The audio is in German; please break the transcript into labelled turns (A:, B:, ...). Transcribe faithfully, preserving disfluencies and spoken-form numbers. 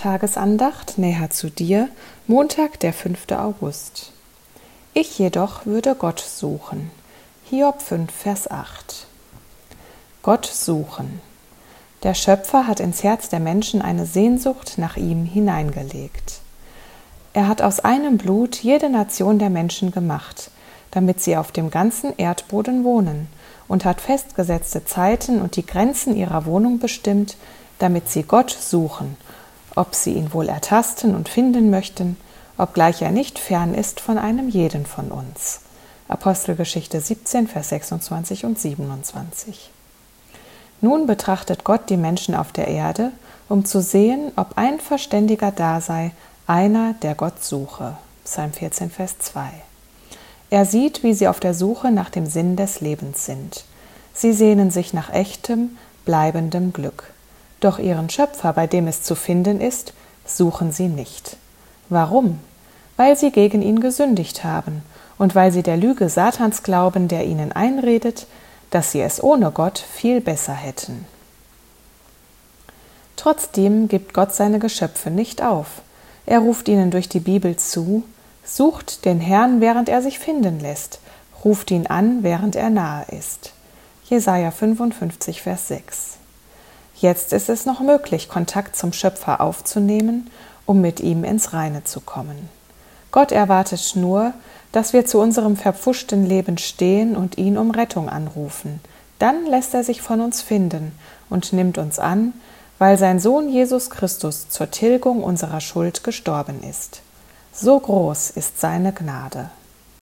A: Tagesandacht näher zu dir, Montag, der fünfte August. Ich jedoch würde Gott suchen. Hiob fünf, Vers acht. Gott suchen. Der Schöpfer hat ins Herz der Menschen eine Sehnsucht nach ihm hineingelegt. Er hat aus einem Blut jede Nation der Menschen gemacht, damit sie auf dem ganzen Erdboden wohnen, und hat festgesetzte Zeiten und die Grenzen ihrer Wohnung bestimmt, damit sie Gott suchen, ob sie ihn wohl ertasten und finden möchten, obgleich er nicht fern ist von einem jeden von uns. Apostelgeschichte siebzehn, Vers sechsundzwanzig und siebenundzwanzig. Nun betrachtet Gott die Menschen auf der Erde, um zu sehen, ob ein Verständiger da sei, einer, der Gott suche. Psalm vierzehn, Vers zwei. Er sieht, wie sie auf der Suche nach dem Sinn des Lebens sind. Sie sehnen sich nach echtem, bleibendem Glück. Doch ihren Schöpfer, bei dem es zu finden ist, suchen sie nicht. Warum? Weil sie gegen ihn gesündigt haben und weil sie der Lüge Satans glauben, der ihnen einredet, dass sie es ohne Gott viel besser hätten. Trotzdem gibt Gott seine Geschöpfe nicht auf. Er ruft ihnen durch die Bibel zu: Sucht den Herrn, während er sich finden lässt, ruft ihn an, während er nahe ist. Jesaja fünfundfünfzig, Vers sechs. Jetzt ist es noch möglich, Kontakt zum Schöpfer aufzunehmen, um mit ihm ins Reine zu kommen. Gott erwartet nur, dass wir zu unserem verpfuschten Leben stehen und ihn um Rettung anrufen. Dann lässt er sich von uns finden und nimmt uns an, weil sein Sohn Jesus Christus zur Tilgung unserer Schuld gestorben ist. So groß ist seine Gnade.